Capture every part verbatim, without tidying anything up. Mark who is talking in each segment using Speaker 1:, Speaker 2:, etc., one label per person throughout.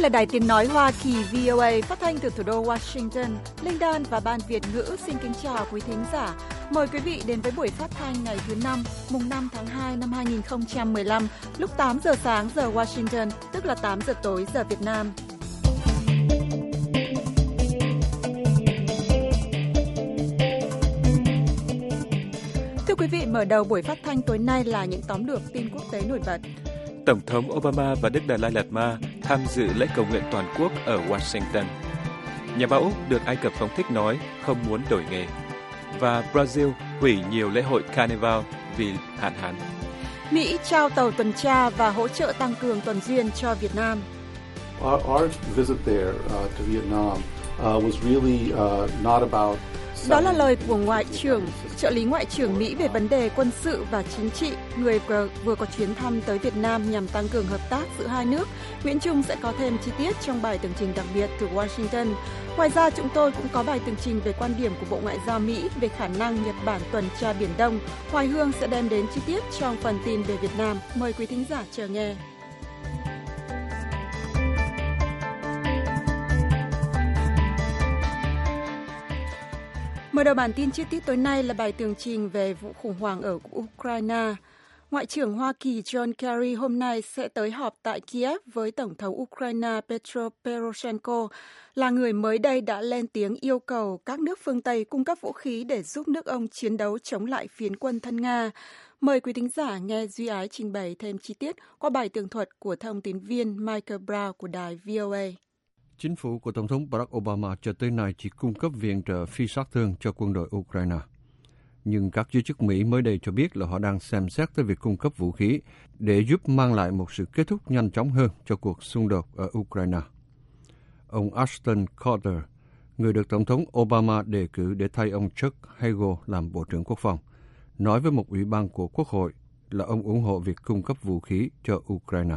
Speaker 1: là Đài Tiếng Nói Hoa Kỳ vê o a phát thanh từ thủ đô Washington. Linh Đan và Ban Việt ngữ xin kính chào quý thính giả. Mời quý vị đến với buổi phát thanh ngày thứ năm, mùng năm tháng hai năm hai nghìn không trăm mười lăm, lúc tám giờ sáng giờ Washington, tức là tám giờ tối giờ Việt Nam. Thưa quý vị, mở đầu buổi phát thanh tối nay là những tóm lược tin quốc tế nổi bật.
Speaker 2: Tổng thống Obama và Đức Đạt Lai Lạt Ma tham dự lễ cầu nguyện toàn quốc ở Washington. Nhà báo Úc được Ai Cập phóng thích nói không muốn đổi nghề. Và Brazil hủy nhiều lễ hội Carnival vì hạn hán.
Speaker 1: Mỹ trao tàu tuần tra và hỗ trợ tăng cường tuần duyên cho Việt Nam.
Speaker 3: Our, our visit there uh, to Vietnam uh, was really uh, not about.
Speaker 1: Đó là lời của Ngoại trưởng, trợ lý Ngoại trưởng Mỹ về vấn đề quân sự và chính trị, người vừa, vừa có chuyến thăm tới Việt Nam nhằm tăng cường hợp tác giữa hai nước. Nguyễn Trung sẽ có thêm chi tiết trong bài tường trình đặc biệt từ Washington. Ngoài ra, chúng tôi cũng có bài tường trình về quan điểm của Bộ Ngoại giao Mỹ về khả năng Nhật Bản tuần tra Biển Đông. Hoài Hương sẽ đem đến chi tiết trong phần tin về Việt Nam. Mời quý thính giả chờ nghe. Mở đầu bản tin chi tiết tối nay là bài tường trình về vụ khủng hoảng ở Ukraine. Ngoại trưởng Hoa Kỳ John Kerry hôm nay sẽ tới họp tại Kiev với Tổng thống Ukraine Petro Poroshenko, là người mới đây đã lên tiếng yêu cầu các nước phương Tây cung cấp vũ khí để giúp nước ông chiến đấu chống lại phiến quân thân Nga. Mời quý thính giả nghe Duy Ái trình bày thêm chi tiết qua bài tường thuật của thông tín viên Michael Brown của đài vê o a.
Speaker 4: Chính phủ của Tổng thống Barack Obama cho tới nay chỉ cung cấp viện trợ phi sát thương cho quân đội Ukraine. Nhưng các giới chức Mỹ mới đây cho biết là họ đang xem xét tới việc cung cấp vũ khí để giúp mang lại một sự kết thúc nhanh chóng hơn cho cuộc xung đột ở Ukraine. Ông Ashton Carter, người được Tổng thống Obama đề cử để thay ông Chuck Hagel làm Bộ trưởng Quốc phòng, nói với một ủy ban của Quốc hội là ông ủng hộ việc cung cấp vũ khí cho Ukraine.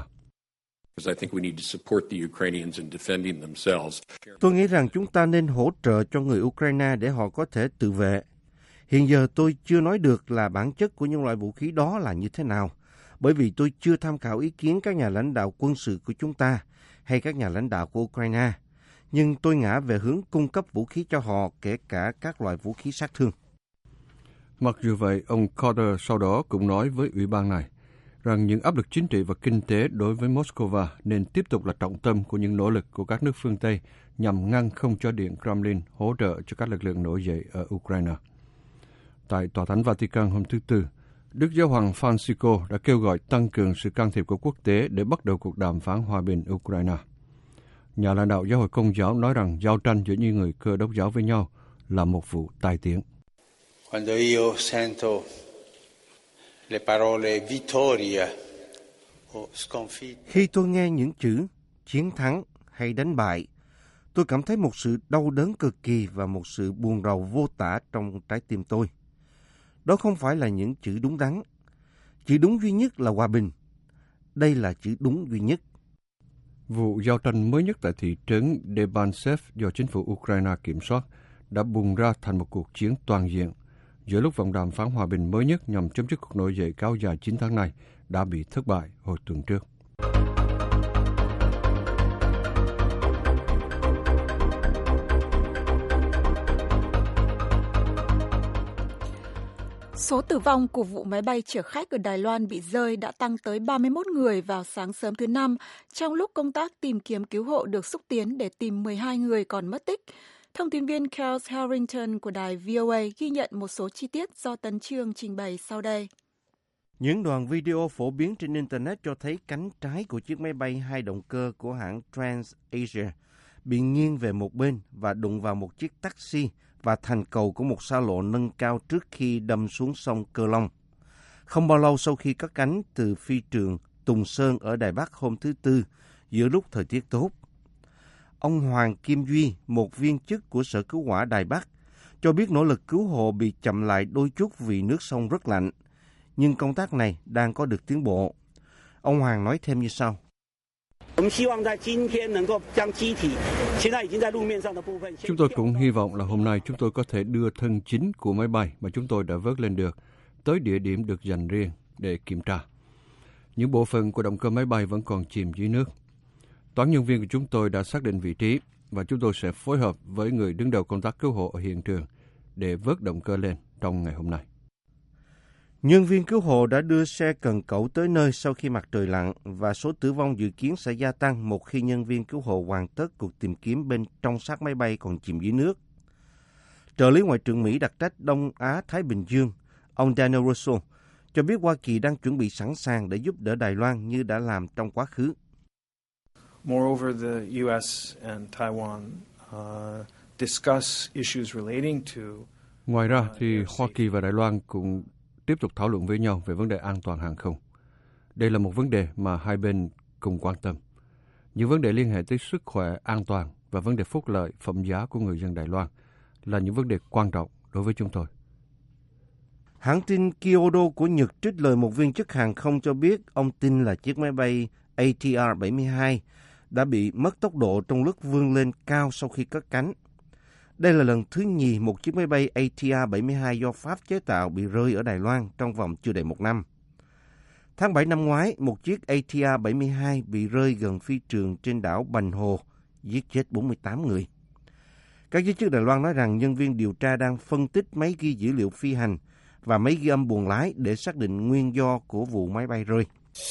Speaker 5: Tôi nghĩ rằng chúng ta nên hỗ trợ cho người Ukraine để họ có thể tự vệ. Hiện giờ tôi chưa nói được là bản chất của những loại vũ khí đó là như thế nào, bởi vì tôi chưa tham khảo ý kiến các nhà lãnh đạo quân sự của chúng ta hay các nhà lãnh đạo của Ukraine. Nhưng tôi ngã về hướng cung cấp vũ khí cho họ, kể cả các loại vũ khí sát thương.
Speaker 4: Mặc dù vậy, ông Carter sau đó cũng nói với ủy ban này rằng những áp lực chính trị và kinh tế đối với Moscow nên tiếp tục là trọng tâm của những nỗ lực của các nước phương Tây nhằm ngăn không cho Điện Kremlin hỗ trợ cho các lực lượng nổi dậy ở Ukraine. Tại Tòa Thánh Vatican hôm thứ Tư, Đức Giáo hoàng Francisco đã kêu gọi tăng cường sự can thiệp của quốc tế để bắt đầu cuộc đàm phán hòa bình Ukraine. Nhà lãnh đạo giáo hội Công giáo nói rằng giao tranh giữa những người Cơ đốc giáo với nhau là một vụ tai tiếng.
Speaker 6: Quando io sento le parole vittoria o sconfitta.
Speaker 5: Khi tôi nghe những chữ chiến thắng hay đánh bại, tôi cảm thấy một sự đau đớn cực kỳ và một sự buồn rầu vô tả trong trái tim tôi. Đó không phải là những chữ đúng đắn. Chữ đúng duy nhất là hòa bình. Đây là chữ đúng duy nhất.
Speaker 4: Vụ giao tranh mới nhất tại thị trấn Debaltseve do chính phủ Ukraine kiểm soát đã bùng ra thành một cuộc chiến toàn diện giữa lúc vòng đàm phán hòa bình mới nhất nhằm chấm dứt cuộc nổi dậy kéo dài chín tháng này đã bị thất bại hồi tuần trước.
Speaker 1: Số tử vong của vụ máy bay chở khách ở Đài Loan bị rơi đã tăng tới ba mươi mốt người vào sáng sớm thứ Năm, trong lúc công tác tìm kiếm cứu hộ được xúc tiến để tìm mười hai người còn mất tích. Thông tin viên Charles Harrington của đài vê o a ghi nhận một số chi tiết do Tấn Chương trình bày sau đây.
Speaker 5: Những đoạn video phổ biến trên Internet cho thấy cánh trái của chiếc máy bay hai động cơ của hãng TransAsia bị nghiêng về một bên và đụng vào một chiếc taxi và thành cầu của một xa lộ nâng cao trước khi đâm xuống sông Cơ Long. Không bao lâu sau khi cất cánh từ phi trường Tùng Sơn ở Đài Bắc hôm thứ Tư, giữa lúc thời tiết tốt, ông Hoàng Kim Duy, một viên chức của Sở Cứu hỏa Đài Bắc, cho biết nỗ lực cứu hộ bị chậm lại đôi chút vì nước sông rất lạnh, nhưng công tác này đang có được tiến bộ. Ông Hoàng nói thêm như sau.
Speaker 4: Chúng tôi cũng hy vọng là hôm nay chúng tôi có thể đưa thân chính của máy bay mà chúng tôi đã vớt lên được tới địa điểm được dành riêng để kiểm tra. Những bộ phận của động cơ máy bay vẫn còn chìm dưới nước. Toán nhân viên của chúng tôi đã xác định vị trí và chúng tôi sẽ phối hợp với người đứng đầu công tác cứu hộ ở hiện trường để vớt động cơ lên trong ngày hôm nay.
Speaker 5: Nhân viên cứu hộ đã đưa xe cần cẩu tới nơi sau khi mặt trời lặn và số tử vong dự kiến sẽ gia tăng một khi nhân viên cứu hộ hoàn tất cuộc tìm kiếm bên trong xác máy bay còn chìm dưới nước. Trợ lý Ngoại trưởng Mỹ đặc trách Đông Á-Thái Bình Dương, ông Daniel Russo, cho biết Hoa Kỳ đang chuẩn bị sẵn sàng để giúp đỡ Đài Loan như đã làm trong quá khứ.
Speaker 7: Moreover, the U S and Taiwan uh, discuss issues relating to.
Speaker 4: Ngoài ra thì Hoa Kỳ và Đài Loan cũng tiếp tục thảo luận với nhau về vấn đề an toàn hàng không. Đây là một vấn đề mà hai bên cùng quan tâm. Những vấn đề liên hệ tới sức khỏe, an toàn và vấn đề phúc lợi, phẩm giá của người dân Đài Loan là những vấn đề quan trọng đối với chúng tôi.
Speaker 5: Hãng tin Kyodo của Nhật trích lời một viên chức hàng không cho biết ông tin là chiếc máy bay A T R bảy mươi hai đã bị mất tốc độ trong lúc vươn lên cao sau khi cất cánh. Đây là lần thứ nhì một chiếc máy bay A T R bảy mươi hai do Pháp chế tạo bị rơi ở Đài Loan trong vòng chưa đầy một năm. Tháng bảy năm ngoái, một chiếc A T R bảy mươi hai bị rơi gần phi trường trên đảo Bành Hồ, giết chết bốn mươi tám người. Các giới chức Đài Loan nói rằng nhân viên điều tra đang phân tích máy ghi dữ liệu phi hành và máy ghi âm buồng lái để xác định nguyên do của vụ máy bay rơi.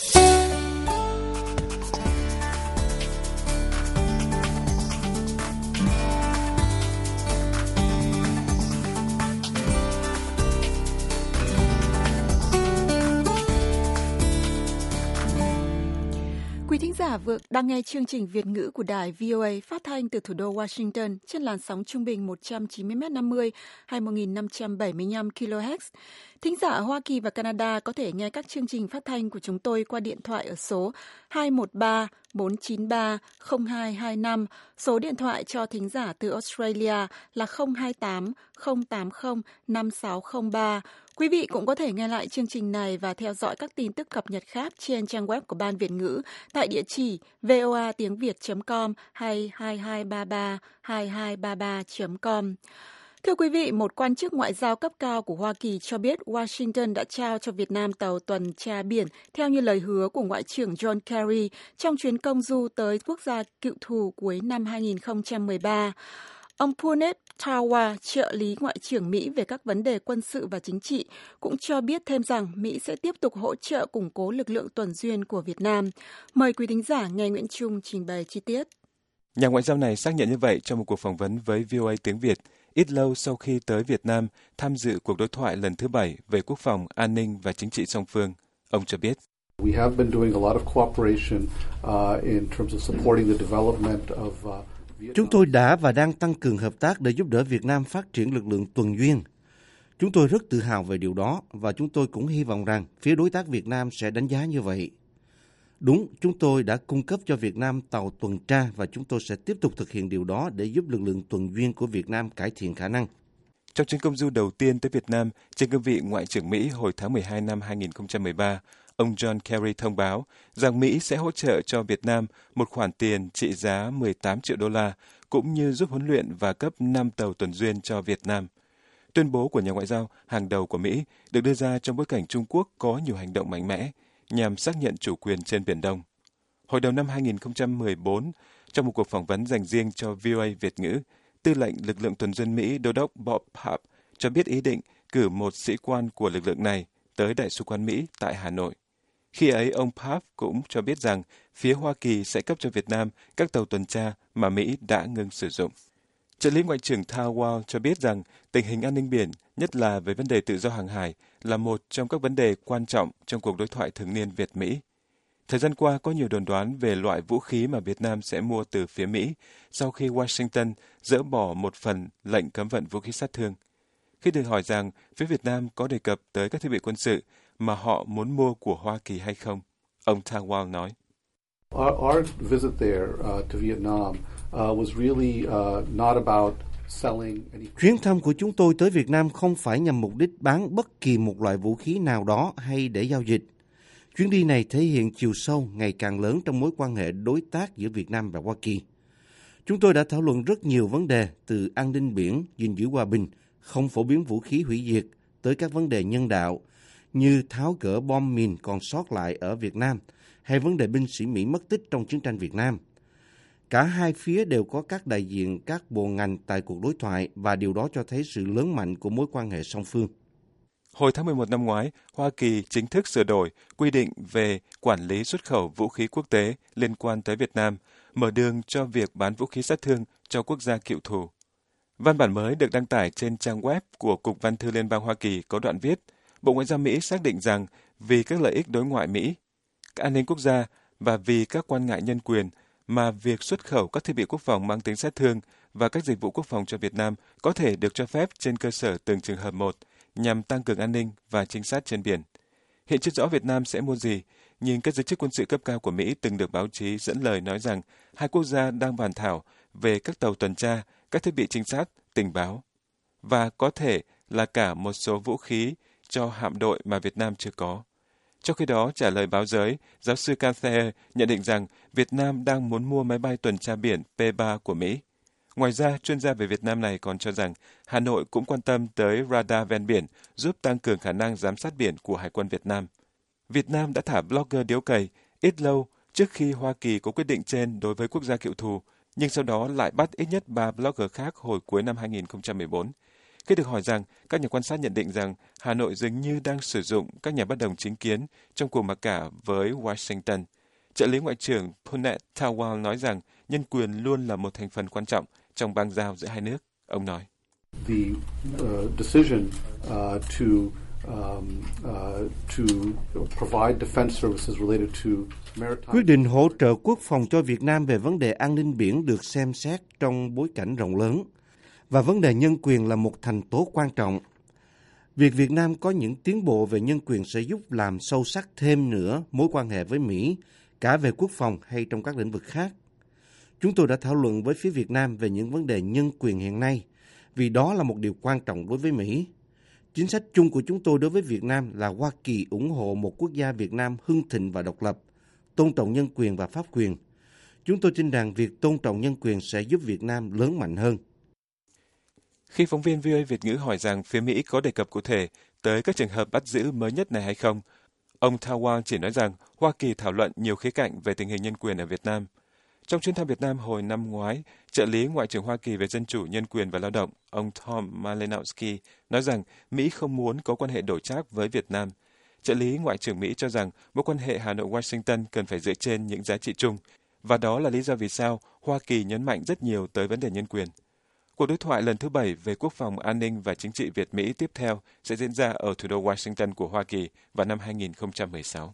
Speaker 1: Quý thính giả vừa đang nghe chương trình Việt ngữ của đài vê o A phát thanh từ thủ đô Washington trên làn sóng trung bình một trăm chín mươi mét năm mươi hay một nghìn năm trăm bảy mươi lăm ki lô héc. Thính giả ở Hoa Kỳ và Canada có thể nghe các chương trình phát thanh của chúng tôi qua điện thoại ở số hai một ba bốn chín ba không hai hai năm. Số điện thoại cho thính giả từ Australia là không hai tám không tám không năm sáu không ba. Quý vị cũng có thể nghe lại chương trình này và theo dõi các tin tức cập nhật khác trên trang web của Ban Việt ngữ tại địa chỉ voa tiếng việt chấm com hay hai hai ba ba hai hai ba ba chấm com. Thưa quý vị, một quan chức ngoại giao cấp cao của Hoa Kỳ cho biết Washington đã trao cho Việt Nam tàu tuần tra biển theo như lời hứa của Ngoại trưởng John Kerry trong chuyến công du tới quốc gia cựu thù cuối năm hai nghìn không trăm mười ba. Ông Puneet Thawa, trợ lý Ngoại trưởng Mỹ về các vấn đề quân sự và chính trị, cũng cho biết thêm rằng Mỹ sẽ tiếp tục hỗ trợ củng cố lực lượng tuần duyên của Việt Nam. Mời quý thính giả nghe Nguyễn Trung trình bày chi tiết.
Speaker 2: Nhà ngoại giao này xác nhận như vậy trong một cuộc phỏng vấn với vê o A tiếng Việt, ít lâu sau khi tới Việt Nam tham dự cuộc đối thoại lần thứ bảy về quốc phòng, an ninh và chính trị song phương. Ông cho biết.
Speaker 3: We have been doing a lot of cooperation uh, in terms of supporting the development of uh,
Speaker 5: Chúng tôi đã và đang tăng cường hợp tác để giúp đỡ Việt Nam phát triển lực lượng tuần duyên. Chúng tôi rất tự hào về điều đó và chúng tôi cũng hy vọng rằng phía đối tác Việt Nam sẽ đánh giá như vậy. Đúng, chúng tôi đã cung cấp cho Việt Nam tàu tuần tra và chúng tôi sẽ tiếp tục thực hiện điều đó để giúp lực lượng tuần duyên của Việt Nam cải thiện khả năng.
Speaker 2: Trong chuyến công du đầu tiên tới Việt Nam trên cương vị Ngoại trưởng Mỹ hồi tháng mười hai năm hai nghìn không trăm mười ba, ông John Kerry thông báo rằng Mỹ sẽ hỗ trợ cho Việt Nam một khoản tiền trị giá mười tám triệu đô la, cũng như giúp huấn luyện và cấp năm tàu tuần duyên cho Việt Nam. Tuyên bố của nhà ngoại giao hàng đầu của Mỹ được đưa ra trong bối cảnh Trung Quốc có nhiều hành động mạnh mẽ nhằm xác nhận chủ quyền trên Biển Đông. Hồi đầu năm hai nghìn không trăm mười bốn, trong một cuộc phỏng vấn dành riêng cho vê o A Việt ngữ, Tư lệnh lực lượng tuần duyên Mỹ Đô đốc Bob Papp cho biết ý định cử một sĩ quan của lực lượng này tới Đại sứ quán Mỹ tại Hà Nội. Khi ấy, ông Papp cũng cho biết rằng phía Hoa Kỳ sẽ cấp cho Việt Nam các tàu tuần tra mà Mỹ đã ngừng sử dụng. Trợ lý Ngoại trưởng Thawa cho biết rằng tình hình an ninh biển, nhất là về vấn đề tự do hàng hải, là một trong các vấn đề quan trọng trong cuộc đối thoại thường niên Việt-Mỹ. Thời gian qua có nhiều đồn đoán về loại vũ khí mà Việt Nam sẽ mua từ phía Mỹ sau khi Washington dỡ bỏ một phần lệnh cấm vận vũ khí sát thương. Khi được hỏi rằng phía Việt Nam có đề cập tới các thiết bị quân sự mà họ muốn mua của Hoa Kỳ hay không, ông Thawa nói.
Speaker 3: Our, our visit there uh, to Vietnam uh, was really uh, not about selling any.
Speaker 5: Chuyến thăm của chúng tôi tới Việt Nam không phải nhằm mục đích bán bất kỳ một loại vũ khí nào đó hay để giao dịch. Chuyến đi này thể hiện chiều sâu ngày càng lớn trong mối quan hệ đối tác giữa Việt Nam và Hoa Kỳ. Chúng tôi đã thảo luận rất nhiều vấn đề từ an ninh biển, gìn giữ hòa bình, không phổ biến vũ khí hủy diệt tới các vấn đề nhân đạo như tháo gỡ bom mìn còn sót lại ở Việt Nam hay vấn đề binh sĩ Mỹ mất tích trong chiến tranh Việt Nam. Cả hai phía đều có các đại diện các bộ ngành tại cuộc đối thoại và điều đó cho thấy sự lớn mạnh của mối quan hệ song phương.
Speaker 2: Hồi tháng mười một năm ngoái, Hoa Kỳ chính thức sửa đổi quy định về quản lý xuất khẩu vũ khí quốc tế liên quan tới Việt Nam, mở đường cho việc bán vũ khí sát thương cho quốc gia cựu thù. Văn bản mới được đăng tải trên trang web của Cục Văn thư Liên bang Hoa Kỳ có đoạn viết, Bộ Ngoại giao Mỹ xác định rằng vì các lợi ích đối ngoại Mỹ, các an ninh quốc gia và vì các quan ngại nhân quyền mà việc xuất khẩu các thiết bị quốc phòng mang tính sát thương và các dịch vụ quốc phòng cho Việt Nam có thể được cho phép trên cơ sở từng trường hợp một nhằm tăng cường an ninh và trinh sát trên biển. Hiện chưa rõ Việt Nam sẽ mua gì, nhưng các giới chức quân sự cấp cao của Mỹ từng được báo chí dẫn lời nói rằng hai quốc gia đang bàn thảo về các tàu tuần tra, các thiết bị trinh sát, tình báo và có thể là cả một số vũ khí cho hạm đội mà Việt Nam chưa có. Trong khi đó, trả lời báo giới, giáo sư Cather nhận định rằng Việt Nam đang muốn mua máy bay tuần tra biển P ba của Mỹ. Ngoài ra, chuyên gia về Việt Nam này còn cho rằng Hà Nội cũng quan tâm tới radar ven biển giúp tăng cường khả năng giám sát biển của Hải quân Việt Nam. Việt Nam đã thả blogger điếu cày ít lâu trước khi Hoa Kỳ có quyết định trên đối với quốc gia cựu thù, nhưng sau đó lại bắt ít nhất ba blogger khác hồi cuối năm hai nghìn không trăm mười bốn. Khi được hỏi rằng, các nhà quan sát nhận định rằng Hà Nội dường như đang sử dụng các nhà bất đồng chính kiến trong cuộc mặc cả với Washington. Trợ lý Ngoại trưởng Puneet Tawal nói rằng nhân quyền luôn là một thành phần quan trọng trong bang giao giữa hai nước. Ông nói.
Speaker 3: The uh, decision uh, to um, uh, to provide defense services related to maritime.
Speaker 5: Quyết định hỗ trợ quốc phòng cho Việt Nam về vấn đề an ninh biển được xem xét trong bối cảnh rộng lớn. Và vấn đề nhân quyền là một thành tố quan trọng. Việc Việt Nam có những tiến bộ về nhân quyền sẽ giúp làm sâu sắc thêm nữa mối quan hệ với Mỹ, cả về quốc phòng hay trong các lĩnh vực khác. Chúng tôi đã thảo luận với phía Việt Nam về những vấn đề nhân quyền hiện nay, vì đó là một điều quan trọng đối với Mỹ. Chính sách chung của chúng tôi đối với Việt Nam là Hoa Kỳ ủng hộ một quốc gia Việt Nam hưng thịnh và độc lập, tôn trọng nhân quyền và pháp quyền. Chúng tôi tin rằng việc tôn trọng nhân quyền sẽ giúp Việt Nam lớn mạnh hơn.
Speaker 2: Khi phóng viên vê o a Việt ngữ hỏi rằng phía Mỹ có đề cập cụ thể tới các trường hợp bắt giữ mới nhất này hay không, ông Tawal chỉ nói rằng Hoa Kỳ thảo luận nhiều khía cạnh về tình hình nhân quyền ở Việt Nam. Trong chuyến thăm Việt Nam hồi năm ngoái, trợ lý Ngoại trưởng Hoa Kỳ về Dân chủ, Nhân quyền và Lao động, ông Tom Malinowski, nói rằng Mỹ không muốn có quan hệ đổi trác với Việt Nam. Trợ lý Ngoại trưởng Mỹ cho rằng mối quan hệ Hà Nội-Washington cần phải dựa trên những giá trị chung, và đó là lý do vì sao Hoa Kỳ nhấn mạnh rất nhiều tới vấn đề nhân quyền. Cuộc đối thoại lần thứ bảy về quốc phòng, an ninh và chính trị Việt-Mỹ tiếp theo sẽ diễn ra ở thủ đô Washington của Hoa Kỳ vào năm hai nghìn không trăm mười sáu.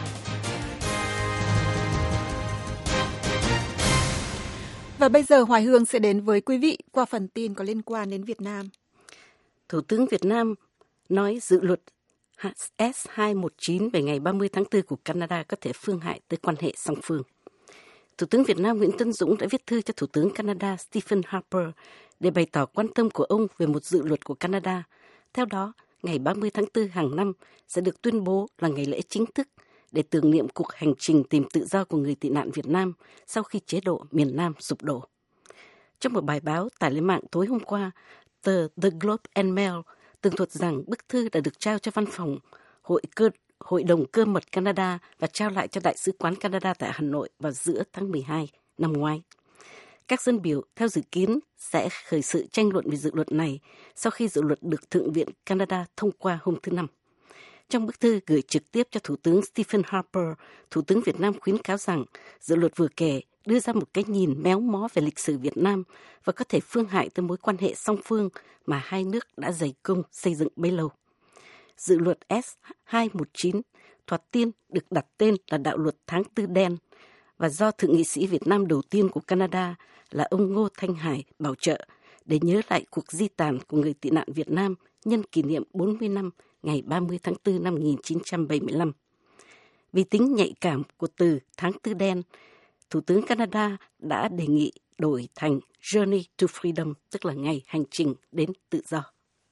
Speaker 1: Và bây giờ Hoài Hương sẽ đến với quý vị qua phần tin có liên quan đến Việt Nam.
Speaker 8: Thủ tướng Việt Nam nói dự luật S hai một chín về ngày ba mươi tháng tư của Canada có thể phương hại tới quan hệ song phương. Thủ tướng Việt Nam Nguyễn Tấn Dũng đã viết thư cho Thủ tướng Canada Stephen Harper để bày tỏ quan tâm của ông về một dự luật của Canada. Theo đó, ngày ba mươi tháng tư hàng năm sẽ được tuyên bố là ngày lễ chính thức để tưởng niệm cuộc hành trình tìm tự do của người tị nạn Việt Nam sau khi chế độ miền Nam sụp đổ. Trong một bài báo tải lên mạng tối hôm qua, tờ The Globe and Mail tường thuật rằng bức thư đã được trao cho văn phòng Hội cơ Hội đồng cơ mật Canada và trao lại cho Đại sứ quán Canada tại Hà Nội vào giữa tháng mười hai năm ngoái. Các dân biểu theo dự kiến sẽ khởi sự tranh luận về dự luật này sau khi dự luật được Thượng viện Canada thông qua hôm thứ Năm. Trong bức thư gửi trực tiếp cho Thủ tướng Stephen Harper, Thủ tướng Việt Nam khuyến cáo rằng dự luật vừa kể đưa ra một cái nhìn méo mó về lịch sử Việt Nam và có thể phương hại tới mối quan hệ song phương mà hai nước đã dày công xây dựng bấy lâu. Dự luật S hai một chín thoạt tiên được đặt tên là đạo luật tháng tư đen và do Thượng nghị sĩ Việt Nam đầu tiên của Canada là ông Ngô Thanh Hải bảo trợ để nhớ lại cuộc di tản của người tị nạn Việt Nam nhân kỷ niệm bốn mươi năm ngày ba mươi tháng tư năm một nghìn chín trăm bảy mươi lăm. Vì tính nhạy cảm của từ tháng tư đen, Thủ tướng Canada đã đề nghị đổi thành Journey to Freedom, tức là ngày hành trình đến tự do.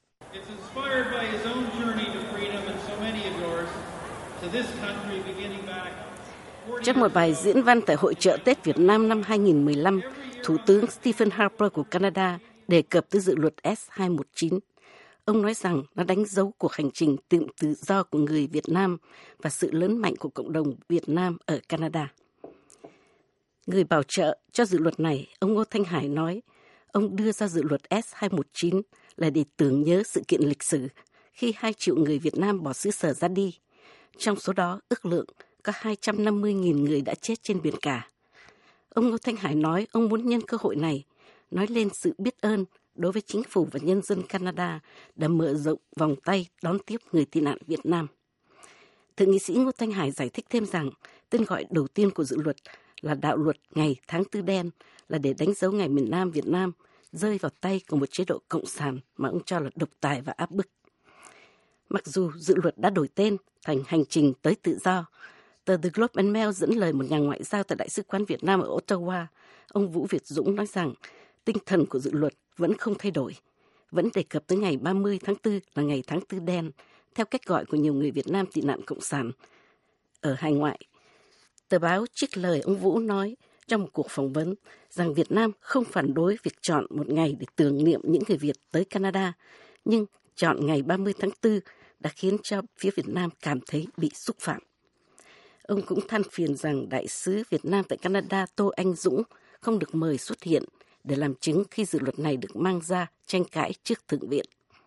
Speaker 8: Trong một bài diễn văn tại Hội chợ Tết Việt Nam năm hai nghìn không trăm mười lăm, Thủ tướng Stephen Harper của Canada đề cập tới dự luật S hai một chín. Ông nói rằng nó đánh dấu cuộc hành trình tìm tự do của người Việt Nam và sự lớn mạnh của cộng đồng Việt Nam ở Canada. Người bảo trợ cho dự luật này, ông Ngô Thanh Hải nói, ông đưa ra dự luật S hai một chín là để tưởng nhớ sự kiện lịch sử khi hai triệu người Việt Nam bỏ xứ sở ra đi. Trong số đó, ước lượng có hai trăm năm mươi nghìn người đã chết trên biển cả. Ông Ngô Thanh Hải nói ông muốn nhân cơ hội này nói lên sự biết ơn đối với chính phủ và nhân dân Canada đã mở rộng vòng tay đón tiếp người tị nạn Việt Nam. Thượng nghị sĩ Ngô Thanh Hải giải thích thêm rằng tên gọi đầu tiên của dự luật là đạo luật ngày tháng tư đen là để đánh dấu ngày miền Nam Việt Nam rơi vào tay của một chế độ cộng sản mà ông cho là độc tài và áp bức. Mặc dù dự luật đã đổi tên thành Hành trình tới tự do, tờ The Globe and Mail dẫn lời một nhà ngoại giao tại Đại sứ quán Việt Nam ở Ottawa, ông Vũ Việt Dũng nói rằng tinh thần của dự luật vẫn không thay đổi, vẫn đề cập tới ngày ba mươi tháng tư là ngày tháng tư đen, theo cách gọi của nhiều người Việt Nam tị nạn cộng sản ở hải ngoại. Tờ báo trích lời ông Vũ nói trong một cuộc phỏng vấn rằng Việt Nam không phản đối việc chọn một ngày để tưởng niệm những người Việt tới Canada, nhưng chọn ngày ba mươi tháng tư đã khiến cho phía Việt Nam cảm thấy bị xúc phạm. Ông cũng than phiền rằng Đại sứ Việt Nam tại Canada Tô Anh Dũng không được mời xuất hiện để làm chứng khi dự luật này được mang ra tranh cãi trước Thượng viện.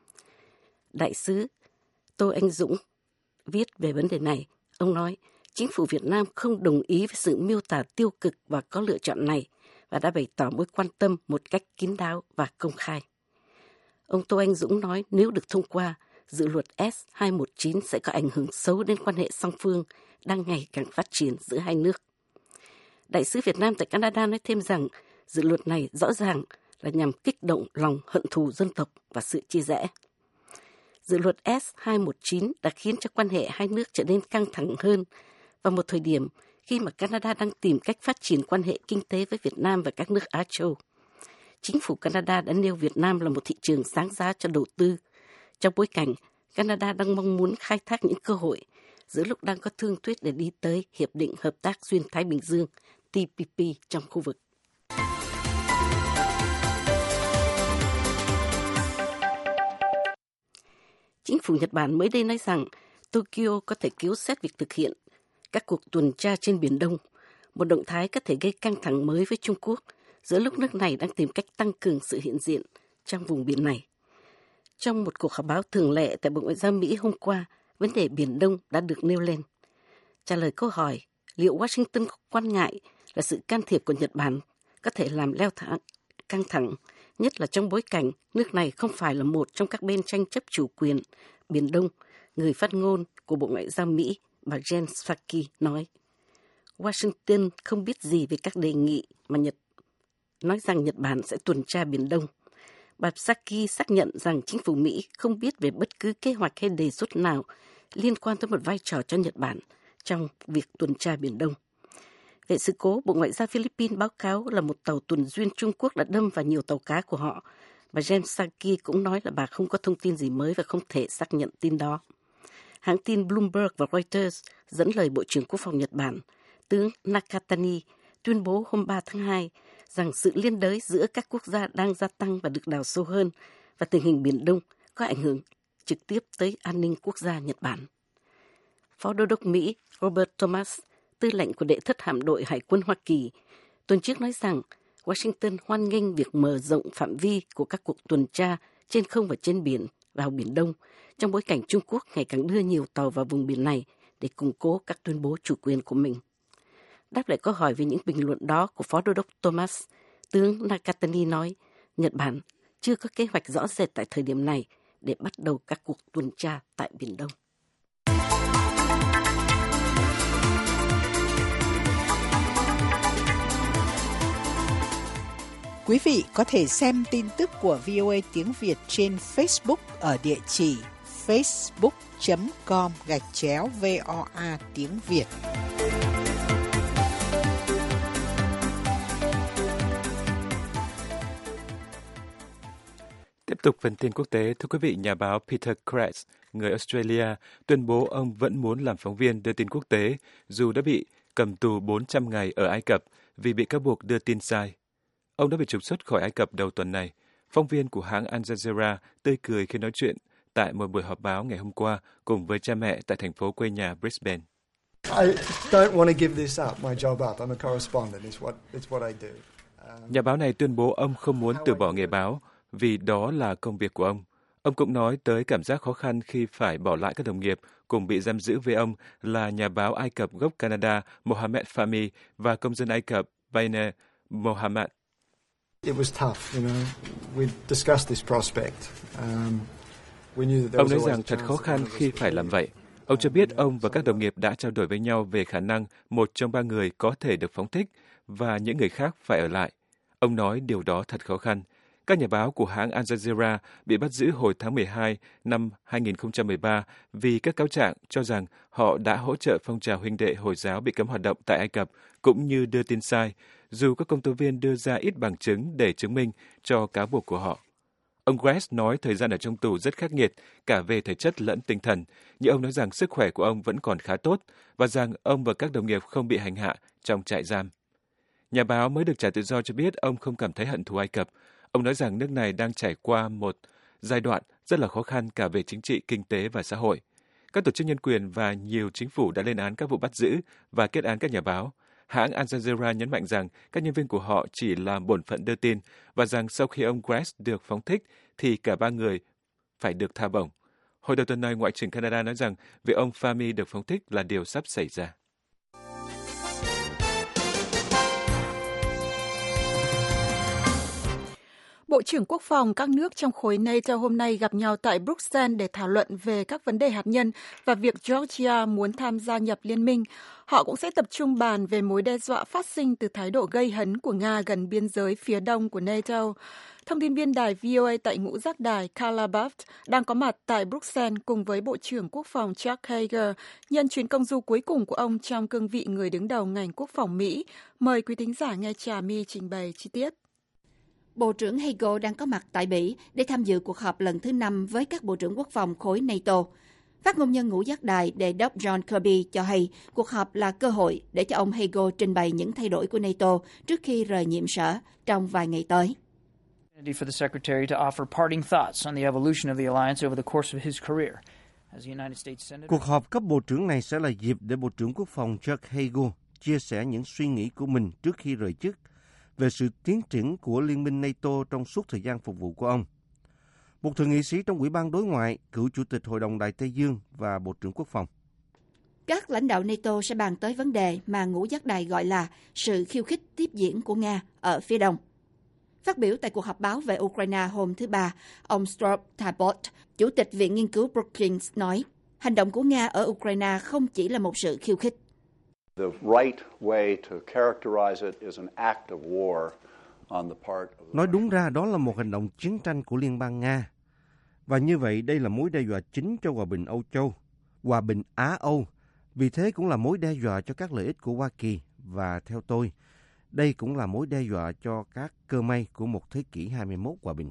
Speaker 8: Đại sứ Tô Anh Dũng viết về vấn đề này. Ông nói, chính phủ Việt Nam không đồng ý với sự miêu tả tiêu cực và có lựa chọn này và đã bày tỏ mối quan tâm một cách kín đáo và công khai. Ông Tô Anh Dũng nói nếu được thông qua, dự luật S hai một chín sẽ có ảnh hưởng xấu đến quan hệ song phương đang ngày càng phát triển giữa hai nước. Đại sứ Việt Nam tại Canada nói thêm rằng dự luật này rõ ràng là nhằm kích động lòng hận thù dân tộc và sự chia rẽ. Dự luật S hai một chín đã khiến cho quan hệ hai nước trở nên căng thẳng hơn vào một thời điểm khi mà Canada đang tìm cách phát triển quan hệ kinh tế với Việt Nam và các nước Á Châu. Chính phủ Canada đã nêu Việt Nam là một thị trường sáng giá cho đầu tư, trong bối cảnh Canada đang mong muốn khai thác những cơ hội giữa lúc đang có thương thuyết để đi tới Hiệp định Hợp tác Xuyên Thái Bình Dương T P P trong khu vực. Chính phủ Nhật Bản mới đây nói rằng Tokyo có thể cứu xét việc thực hiện các cuộc tuần tra trên Biển Đông, một động thái có thể gây căng thẳng mới với Trung Quốc giữa lúc nước này đang tìm cách tăng cường sự hiện diện trong vùng biển này. Trong một cuộc họp báo thường lệ tại Bộ Ngoại giao Mỹ hôm qua, vấn đề Biển Đông đã được nêu lên. Trả lời câu hỏi liệu Washington có quan ngại là sự can thiệp của Nhật Bản có thể làm leo thang căng thẳng, nhất là trong bối cảnh nước này không phải là một trong các bên tranh chấp chủ quyền Biển Đông, người phát ngôn của Bộ Ngoại giao Mỹ, bà Jen Psaki nói. Washington không biết gì về các đề nghị mà Nhật nói rằng Nhật Bản sẽ tuần tra Biển Đông. Bà Psaki xác nhận rằng chính phủ Mỹ không biết về bất cứ kế hoạch hay đề xuất nào liên quan tới một vai trò cho Nhật Bản trong việc tuần tra Biển Đông. Về sự cố, Bộ Ngoại giao Philippines báo cáo là một tàu tuần duyên Trung Quốc đã đâm vào nhiều tàu cá của họ. Bà Jen Psaki cũng nói là bà không có thông tin gì mới và không thể xác nhận tin đó. Hãng tin Bloomberg và Reuters dẫn lời Bộ trưởng Quốc phòng Nhật Bản, tướng Nakatani, tuyên bố hôm ba tháng hai rằng sự liên đới giữa các quốc gia đang gia tăng và được đào sâu hơn và tình hình Biển Đông có ảnh hưởng trực tiếp tới an ninh quốc gia Nhật Bản. Phó Đô đốc Mỹ Robert Thomas, tư lệnh của đệ thất hạm đội Hải quân Hoa Kỳ, tuần trước nói rằng Washington hoan nghênh việc mở rộng phạm vi của các cuộc tuần tra trên không và trên biển vào Biển Đông, trong bối cảnh Trung Quốc ngày càng đưa nhiều tàu vào vùng biển này để củng cố các tuyên bố chủ quyền của mình. Đáp lại câu hỏi về những bình luận đó của Phó Đô đốc Thomas, tướng Nakatani nói Nhật Bản chưa có kế hoạch rõ rệt tại thời điểm này để bắt đầu các cuộc tuần tra tại Biển Đông.
Speaker 9: Quý vị có thể xem tin tức của vê o a tiếng Việt trên Facebook ở địa chỉ facebook chấm com gạch chéo voa tiếng Việt.
Speaker 2: Tiếp tục phần tin quốc tế, thưa quý vị, nhà báo Peter Kretz, người Australia, tuyên bố ông vẫn muốn làm phóng viên đưa tin quốc tế, dù đã bị cầm tù bốn trăm ngày ở Ai Cập vì bị cáo buộc đưa tin sai. Ông đã bị trục xuất khỏi Ai Cập đầu tuần này. Phóng viên của hãng Al Jazeera tươi cười khi nói chuyện tại một buổi họp báo ngày hôm qua cùng với cha mẹ tại thành phố quê nhà Brisbane.
Speaker 10: I don't want to give this up, my job up. I'm a correspondent. It's what, it's what I do. Um,
Speaker 2: Nhà báo này tuyên bố ông không muốn từ bỏ nghề báo vì đó là công việc của ông. Ông cũng nói tới cảm giác khó khăn khi phải bỏ lại các đồng nghiệp cùng bị giam giữ với ông là nhà báo Ai Cập gốc Canada Mohamed Fahmy và công dân Ai Cập Bainer Mohammed.
Speaker 10: It was tough, you know. We discussed this prospect. Um, we knew that there
Speaker 2: Ông
Speaker 10: was
Speaker 2: nói
Speaker 10: always
Speaker 2: rằng
Speaker 10: a
Speaker 2: thật
Speaker 10: chance
Speaker 2: khó
Speaker 10: that
Speaker 2: khăn
Speaker 10: one of us
Speaker 2: khi
Speaker 10: would
Speaker 2: phải
Speaker 10: leave.
Speaker 2: làm vậy. Ông cho biết ông và các đồng nghiệp đã trao đổi với nhau về khả năng một trong ba người có thể được phóng thích và những người khác phải ở lại. Ông nói điều đó thật khó khăn. Các nhà báo của hãng Al Jazeera bị bắt giữ hồi tháng mười hai năm hai nghìn không trăm mười ba vì các cáo trạng cho rằng họ đã hỗ trợ phong trào huynh đệ Hồi giáo bị cấm hoạt động tại Ai Cập, cũng như đưa tin sai, dù các công tố viên đưa ra ít bằng chứng để chứng minh cho cáo buộc của họ. Ông Grace nói thời gian ở trong tù rất khắc nghiệt, cả về thể chất lẫn tinh thần, nhưng ông nói rằng sức khỏe của ông vẫn còn khá tốt và rằng ông và các đồng nghiệp không bị hành hạ trong trại giam. Nhà báo mới được trả tự do cho biết ông không cảm thấy hận thù Ai Cập. Ông nói rằng nước này đang trải qua một giai đoạn rất là khó khăn cả về chính trị, kinh tế và xã hội. Các tổ chức nhân quyền và nhiều chính phủ đã lên án các vụ bắt giữ và kết án các nhà báo. Hãng Al Jazeera nhấn mạnh rằng các nhân viên của họ chỉ làm bổn phận đưa tin và rằng sau khi ông Grace được phóng thích thì cả ba người phải được tha bổng. Hồi đầu tuần này, Ngoại trưởng Canada nói rằng việc ông Fahmy được phóng thích là điều sắp xảy ra.
Speaker 1: Bộ trưởng Quốc phòng các nước trong khối NATO hôm nay gặp nhau tại Bruxelles để thảo luận về các vấn đề hạt nhân và việc Georgia muốn tham gia nhập liên minh. Họ cũng sẽ tập trung bàn về mối đe dọa phát sinh từ thái độ gây hấn của Nga gần biên giới phía đông của NATO. Thông tin viên đài vê o a tại ngũ giác đài Carla Buft đang có mặt tại Bruxelles cùng với Bộ trưởng Quốc phòng Chuck Hagel nhân chuyến công du cuối cùng của ông trong cương vị người đứng đầu ngành quốc phòng Mỹ. Mời quý thính giả nghe Trà My trình bày chi tiết.
Speaker 11: Bộ trưởng Hagel đang có mặt tại Bỉ để tham dự cuộc họp lần thứ năm với các bộ trưởng quốc phòng khối NATO. Phát ngôn nhân ngũ giác đài Đề đốc John Kirby cho hay cuộc họp là cơ hội để cho ông Hagel trình bày những thay đổi của NATO trước khi rời nhiệm sở trong vài ngày tới.
Speaker 12: For the Secretary to offer parting thoughts on the evolution of the alliance over the course of his career. As the United States Senator...
Speaker 5: Cuộc họp cấp bộ trưởng này sẽ là dịp để Bộ trưởng Quốc phòng Chuck Hagel chia sẻ những suy nghĩ của mình trước khi rời chức về sự tiến triển của Liên minh NATO trong suốt thời gian phục vụ của ông. Một thượng nghị sĩ trong Ủy ban Đối ngoại, cựu Chủ tịch Hội đồng Đại Tây Dương và Bộ trưởng Quốc phòng.
Speaker 11: Các lãnh đạo NATO sẽ bàn tới vấn đề mà ngũ giác đài gọi là sự khiêu khích tiếp diễn của Nga ở phía đông. Phát biểu tại cuộc họp báo về Ukraine hôm thứ Ba, ông Stuart Talbot, Chủ tịch Viện Nghiên cứu Brookings, nói hành động của Nga ở Ukraine không chỉ là một sự khiêu khích.
Speaker 13: The right way to characterize it is an act of war on the part of the...
Speaker 5: Nói đúng ra đó là một hành động chiến tranh của Liên bang Nga. Và như vậy đây là mối đe dọa chính cho hòa bình Âu Châu, hòa bình Á-Âu. Vì thế cũng là mối đe dọa cho các lợi ích của Hoa Kỳ. Và theo tôi, đây cũng là mối đe dọa cho các cơ may của một thế kỷ hai mươi mốt hòa bình.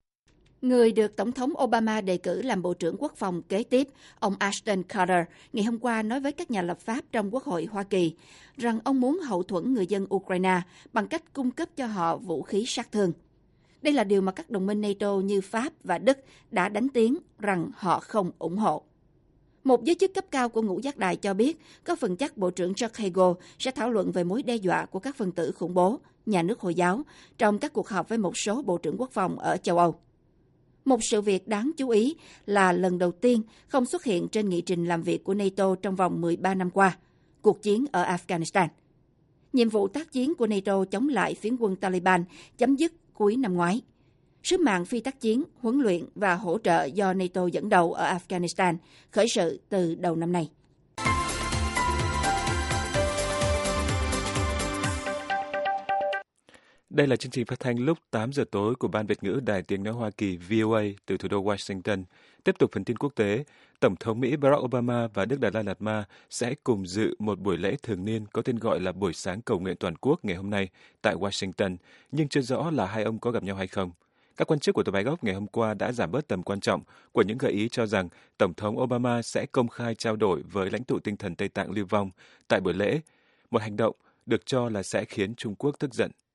Speaker 11: Người được Tổng thống Obama đề cử làm Bộ trưởng Quốc phòng kế tiếp, ông Ashton Carter, ngày hôm qua nói với các nhà lập pháp trong Quốc hội Hoa Kỳ rằng ông muốn hậu thuẫn người dân Ukraine bằng cách cung cấp cho họ vũ khí sát thương. Đây là điều mà các đồng minh NATO như Pháp và Đức đã đánh tiếng rằng họ không ủng hộ. Một giới chức cấp cao của ngũ giác đài cho biết có phần chắc Bộ trưởng Chuck Hagel sẽ thảo luận về mối đe dọa của các phần tử khủng bố, nhà nước Hồi giáo trong các cuộc họp với một số bộ trưởng quốc phòng ở châu Âu. Một sự việc đáng chú ý là lần đầu tiên không xuất hiện trên nghị trình làm việc của NATO trong vòng mười ba năm qua, cuộc chiến ở Afghanistan. Nhiệm vụ tác chiến của NATO chống lại phiến quân Taliban chấm dứt cuối năm ngoái. Sứ mạng phi tác chiến, huấn luyện và hỗ trợ do NATO dẫn đầu ở Afghanistan khởi sự từ đầu năm nay.
Speaker 2: Đây là chương trình phát thanh lúc tám giờ tối của Ban Việt ngữ Đài Tiếng Nói Hoa Kỳ vê o a từ thủ đô Washington. Tiếp tục phần tin quốc tế, Tổng thống Mỹ Barack Obama và Đức Đạt Lai Lạt Ma sẽ cùng dự một buổi lễ thường niên có tên gọi là Buổi sáng cầu nguyện toàn quốc ngày hôm nay tại Washington, nhưng chưa rõ là hai ông có gặp nhau hay không. Các quan chức của Tòa Bạch Ốc ngày hôm qua đã giảm bớt tầm quan trọng của những gợi ý cho rằng Tổng thống Obama sẽ công khai trao đổi với lãnh tụ tinh thần Tây Tạng lưu vong tại buổi lễ, một hành động được cho là sẽ khiến Trung Quốc tức giận.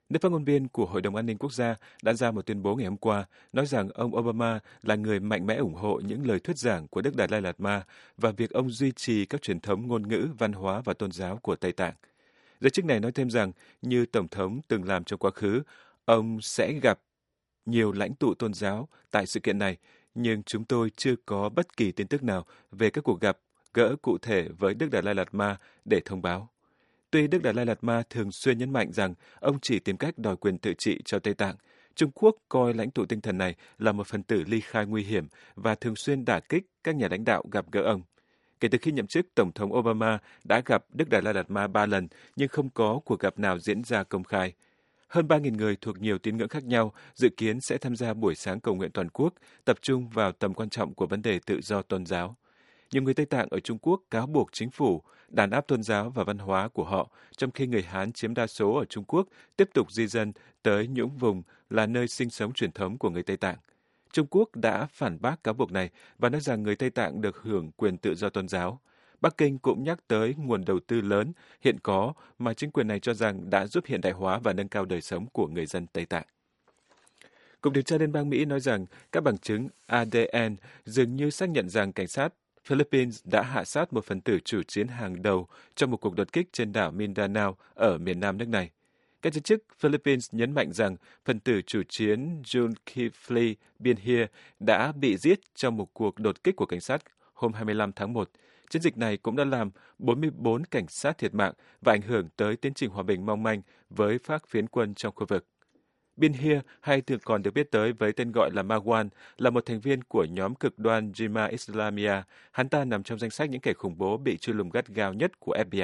Speaker 2: Nữ phát ngôn viên của Hội đồng An ninh Quốc gia đã ra một tuyên bố ngày hôm qua, nói rằng ông Obama là người mạnh mẽ ủng hộ những lời thuyết giảng của Đức Đạt Lai Lạt Ma và việc ông duy trì các truyền thống ngôn ngữ, văn hóa và tôn giáo của Tây Tạng. Giới chức này nói thêm rằng, như Tổng thống từng làm trong quá khứ, ông sẽ gặp nhiều lãnh tụ tôn giáo tại sự kiện này, nhưng chúng tôi chưa có bất kỳ tin tức nào về các cuộc gặp gỡ cụ thể với Đức Đạt Lai Lạt Ma để thông báo. Tuy Đức Đạt Lai Lạt Ma thường xuyên nhấn mạnh rằng ông chỉ tìm cách đòi quyền tự trị cho Tây Tạng, Trung Quốc coi lãnh tụ tinh thần này là một phần tử ly khai nguy hiểm và thường xuyên đả kích các nhà lãnh đạo gặp gỡ ông. Kể từ khi nhậm chức, Tổng thống Obama đã gặp Đức Đạt Lai Lạt Ma ba lần, nhưng không có cuộc gặp nào diễn ra công khai. Hơn ba nghìn người thuộc nhiều tín ngưỡng khác nhau dự kiến sẽ tham gia buổi sáng cầu nguyện toàn quốc, tập trung vào tầm quan trọng của vấn đề tự do tôn giáo. Nhiều người Tây Tạng ở Trung Quốc cáo buộc chính phủ đàn áp tôn giáo và văn hóa của họ, trong khi người Hán chiếm đa số ở Trung Quốc tiếp tục di dân tới những vùng là nơi sinh sống truyền thống của người Tây Tạng. Trung Quốc đã phản bác cáo buộc này và nói rằng người Tây Tạng được hưởng quyền tự do tôn giáo. Bắc Kinh cũng nhắc tới nguồn đầu tư lớn hiện có mà chính quyền này cho rằng đã giúp hiện đại hóa và nâng cao đời sống của người dân Tây Tạng. Cục điều tra Liên bang Mỹ nói rằng các bằng chứng a đê en dường như xác nhận rằng cảnh sát Philippines đã hạ sát một phần tử chủ chiến hàng đầu trong một cuộc đột kích trên đảo Mindanao ở miền nam nước này. Các giới chức Philippines nhấn mạnh rằng phần tử chủ chiến Zulkifli Bin Hir đã bị giết trong một cuộc đột kích của cảnh sát hôm hai mươi lăm tháng một. Chiến dịch này cũng đã làm bốn mươi bốn cảnh sát thiệt mạng và ảnh hưởng tới tiến trình hòa bình mong manh với các phiến quân trong khu vực. Bin Hir, hay thường còn được biết tới với tên gọi là Marwan, là một thành viên của nhóm cực đoan Jemaah Islamiyah. Hắn ta nằm trong danh sách những kẻ khủng bố bị truy lùng gắt gao nhất của ép bê i.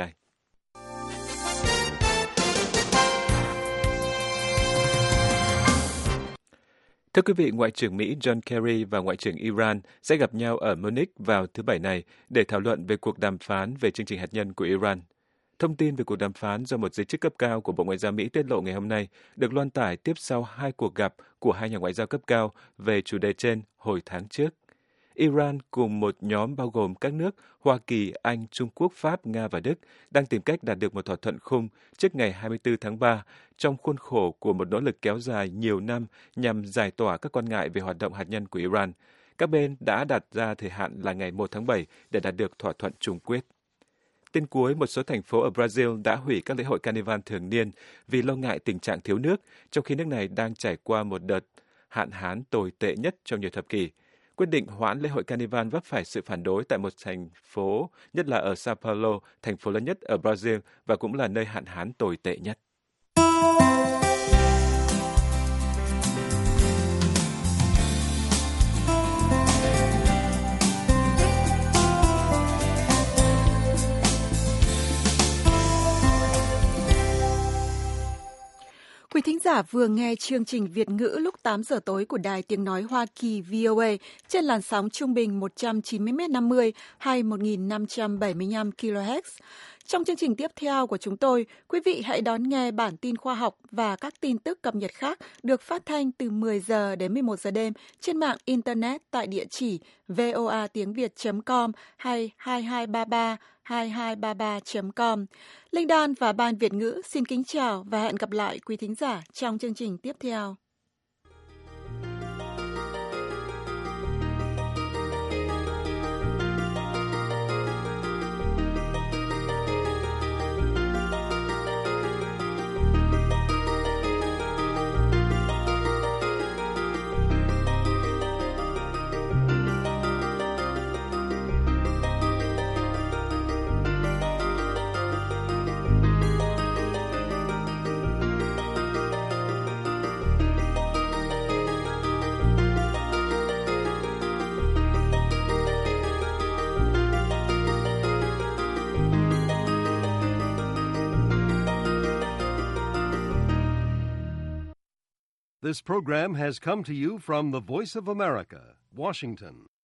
Speaker 2: Thưa quý vị, Ngoại trưởng Mỹ John Kerry và Ngoại trưởng Iran sẽ gặp nhau ở Munich vào thứ Bảy này để thảo luận về cuộc đàm phán về chương trình hạt nhân của Iran. Thông tin về cuộc đàm phán do một giới chức cấp cao của Bộ Ngoại giao Mỹ tiết lộ ngày hôm nay được loan tải tiếp sau hai cuộc gặp của hai nhà ngoại giao cấp cao về chủ đề trên hồi tháng trước. Iran cùng một nhóm bao gồm các nước Hoa Kỳ, Anh, Trung Quốc, Pháp, Nga và Đức đang tìm cách đạt được một thỏa thuận khung trước ngày hai mươi tư tháng ba trong khuôn khổ của một nỗ lực kéo dài nhiều năm nhằm giải tỏa các quan ngại về hoạt động hạt nhân của Iran. Các bên đã đặt ra thời hạn là ngày một tháng bảy để đạt được thỏa thuận chung quyết. Tin cuối, một số thành phố ở Brazil đã hủy các lễ hội Carnival thường niên vì lo ngại tình trạng thiếu nước, trong khi nước này đang trải qua một đợt hạn hán tồi tệ nhất trong nhiều thập kỷ. Quyết định hoãn lễ hội Carnival vấp phải sự phản đối tại một thành phố, nhất là ở Sao Paulo, thành phố lớn nhất ở Brazil và cũng là nơi hạn hán tồi tệ nhất.
Speaker 1: Quý thính giả vừa nghe chương trình Việt ngữ lúc tám giờ tối của Đài Tiếng Nói Hoa Kỳ vê o a trên làn sóng trung bình một trăm chín mươi mét năm mươi hay một nghìn năm trăm bảy mươi lăm ki lô héc. Trong chương trình tiếp theo của chúng tôi, quý vị hãy đón nghe bản tin khoa học và các tin tức cập nhật khác được phát thanh từ mười giờ đến mười một giờ đêm trên mạng Internet tại địa chỉ voa tiếng việt chấm com hay hai hai ba ba hai hai ba ba chấm com. Linh Đan và Ban Việt ngữ xin kính chào và hẹn gặp lại quý thính giả trong chương trình tiếp theo.
Speaker 14: This program has come to you from the Voice of America, Washington.